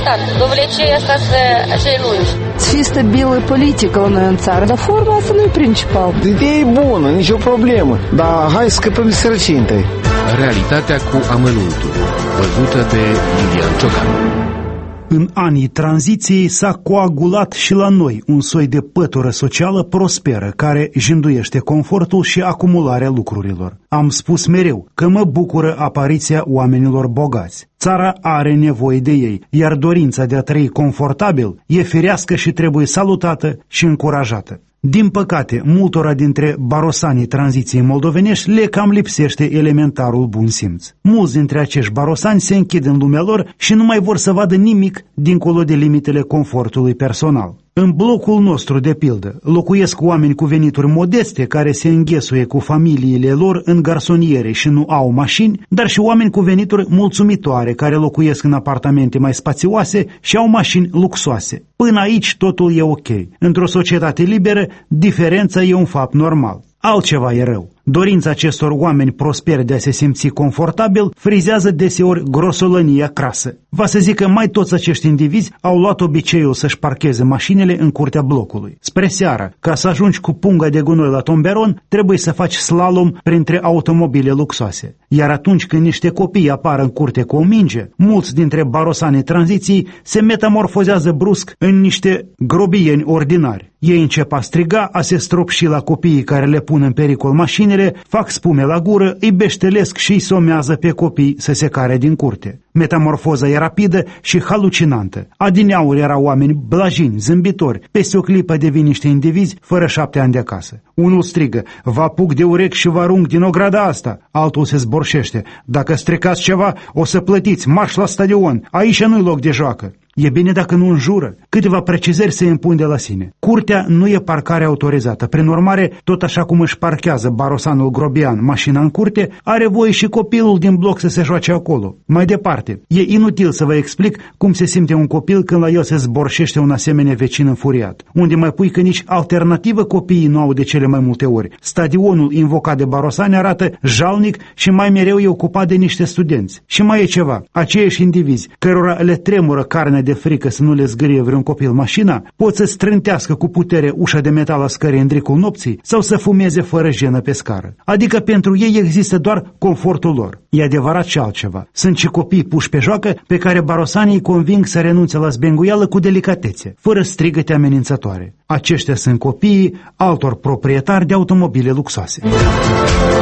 important. Dovlecei asta să acei lungi. Să fie stabilă politică la noi în țară, dar forma asta nu e principal. Ideea e bună, nicio problemă, dar hai să scăpăm de sărăcie întâi. Realitatea cu amănuntul, văzută de Lilian Ciocan. În anii tranziției s-a coagulat și la noi un soi de pătură socială prosperă care jânduiește confortul și acumularea lucrurilor. Am spus mereu că mă bucură apariția oamenilor bogați. Țara are nevoie de ei, iar dorința de a trăi confortabil e firească și trebuie salutată și încurajată. Din păcate, multora dintre barosanii tranziției moldovenești le cam lipsește elementarul bun simț. Mulți dintre acești barosani se închid în lumea lor și nu mai vor să vadă nimic dincolo de limitele confortului personal. În blocul nostru, de pildă, locuiesc oameni cu venituri modeste care se înghesuie cu familiile lor în garsoniere și nu au mașini, dar și oameni cu venituri mulțumitoare care locuiesc în apartamente mai spațioase și au mașini luxoase. Până aici totul e ok. Într-o societate liberă, diferența e un fapt normal. Altceva e rău. Dorința acestor oameni prosperi de a se simți confortabil frizează deseori grosolănia crasă. Va să zic că mai toți acești indivizi au luat obiceiul să-și parcheze mașinile în curtea blocului. Spre seară, ca să ajungi cu punga de gunoi la tomberon, trebuie să faci slalom printre automobile luxoase. Iar atunci când niște copii apar în curte cu o minge, mulți dintre barosanii tranziției se metamorfozează brusc în niște grobieni ordinari. Ei încep a striga, a se stropși la copiii care le pun în pericol mașinile, fac spume la gură, îi beștelesc și îi somează pe copii să se care din curte. Metamorfoza e rapidă și halucinantă. Adineauri erau oameni blajini, zâmbitori, peste o clipă devin niște indivizi fără 7 ani de acasă. Unul strigă, vă apuc de urechi și vă arunc din ograda asta. Altul se zborșește, dacă stricați ceva, o să plătiți, marș la stadion, aici nu-i loc de joacă. E bine dacă nu înjură. Câteva precizări se impun de la sine. Curtea nu e parcare autorizată. Prin urmare, tot așa cum își parchează barosanul grobian mașina în curte, are voie și copilul din bloc să se joace acolo. Mai departe, e inutil să vă explic cum se simte un copil când la el se zborșește un asemenea vecin înfuriat. Unde mai pui că nici alternativă copiii nu au de cele mai multe ori. Stadionul invocat de barosani arată jalnic și mai mereu e ocupat de niște studenți. Și mai e ceva. Aceiași indivizi, cărora le tremură carnea de frică să nu le zgârie vreun copil mașina, pot să strântească cu putere ușa de metal a scării în dricul nopții sau să fumeze fără jenă pe scară. Adică pentru ei există doar confortul lor. E adevărat și altceva. Sunt și copii puși pe joacă pe care barosanii îi conving să renunțe la zbenguială cu delicatețe, fără strigăte amenințătoare. Aceștia sunt copiii altor proprietari de automobile luxoase.